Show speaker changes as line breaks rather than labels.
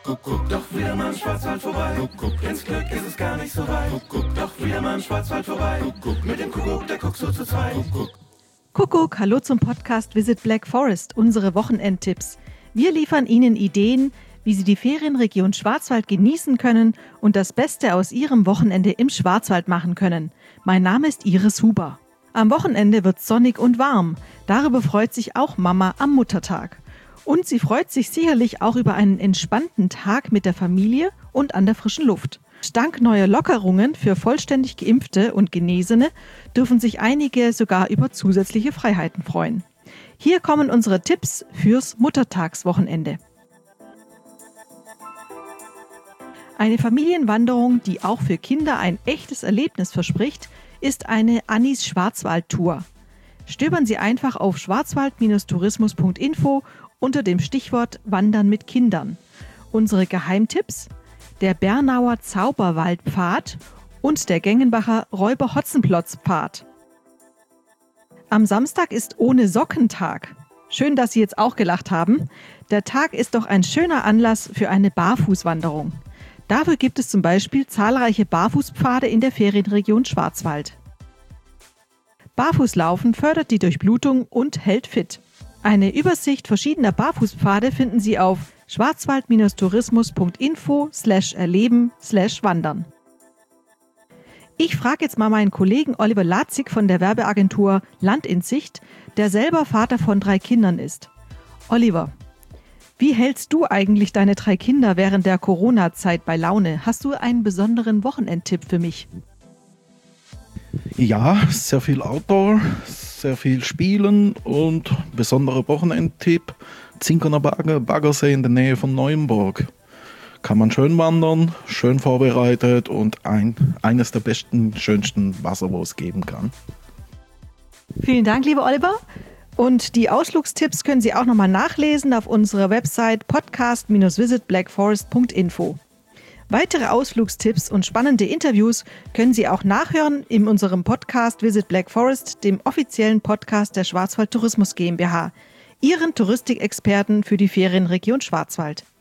Doch wieder mal im Schwarzwald vorbei. Ins Glück ist es gar nicht so weit. Doch wieder mal im Schwarzwald vorbei. Mit dem Kuckuck, der guckt so zu zweit.
Kuckuck, hallo zum Podcast Visit Black Forest, unsere Wochenendtipps. Wir liefern Ihnen Ideen, wie Sie die Ferienregion Schwarzwald genießen können und das Beste aus Ihrem Wochenende im Schwarzwald machen können. Mein Name ist Iris Huber. Am Wochenende wird es sonnig und warm. Darüber freut sich auch Mama am Muttertag. Und sie freut sich sicherlich auch über einen entspannten Tag mit der Familie und an der frischen Luft. Dank neuer Lockerungen für vollständig Geimpfte und Genesene dürfen sich einige sogar über zusätzliche Freiheiten freuen. Hier kommen unsere Tipps fürs Muttertagswochenende. Eine Familienwanderung, die auch für Kinder ein echtes Erlebnis verspricht, ist eine Annis Schwarzwald-Tour. Stöbern Sie einfach auf schwarzwald-tourismus.info unter dem Stichwort Wandern mit Kindern. Unsere Geheimtipps: der Bernauer Zauberwaldpfad und der Gengenbacher Räuber-Hotzenplotz-Pfad. Am Samstag ist Ohne-Socken-Tag. Schön, dass Sie jetzt auch gelacht haben. Der Tag ist doch ein schöner Anlass für eine Barfußwanderung. Dafür gibt es zum Beispiel zahlreiche Barfußpfade in der Ferienregion Schwarzwald. Barfußlaufen fördert die Durchblutung und hält fit. Eine Übersicht verschiedener Barfußpfade finden Sie auf schwarzwald-tourismus.info/erleben/wandern. Ich frage jetzt mal meinen Kollegen Oliver Latzig von der Werbeagentur Land in Sicht, der selber Vater von 3 Kindern ist. Oliver, wie hältst du eigentlich deine 3 Kinder während der Corona-Zeit bei Laune? Hast du einen besonderen Wochenendtipp für mich?
Ja, sehr viel Outdoor, sehr viel Spielen und besonderer Wochenendtipp: Zinkerner Baggersee in der Nähe von Neuenburg. Kann man schön wandern, schön vorbereitet und eines der besten, schönsten Wasser, wo es geben kann.
Vielen Dank, lieber Oliver. Und die Ausflugstipps können Sie auch nochmal nachlesen auf unserer Website podcast-visitblackforest.info. Weitere Ausflugstipps und spannende Interviews können Sie auch nachhören in unserem Podcast Visit Black Forest, dem offiziellen Podcast der Schwarzwald Tourismus GmbH, Ihren Touristikexperten für die Ferienregion Schwarzwald.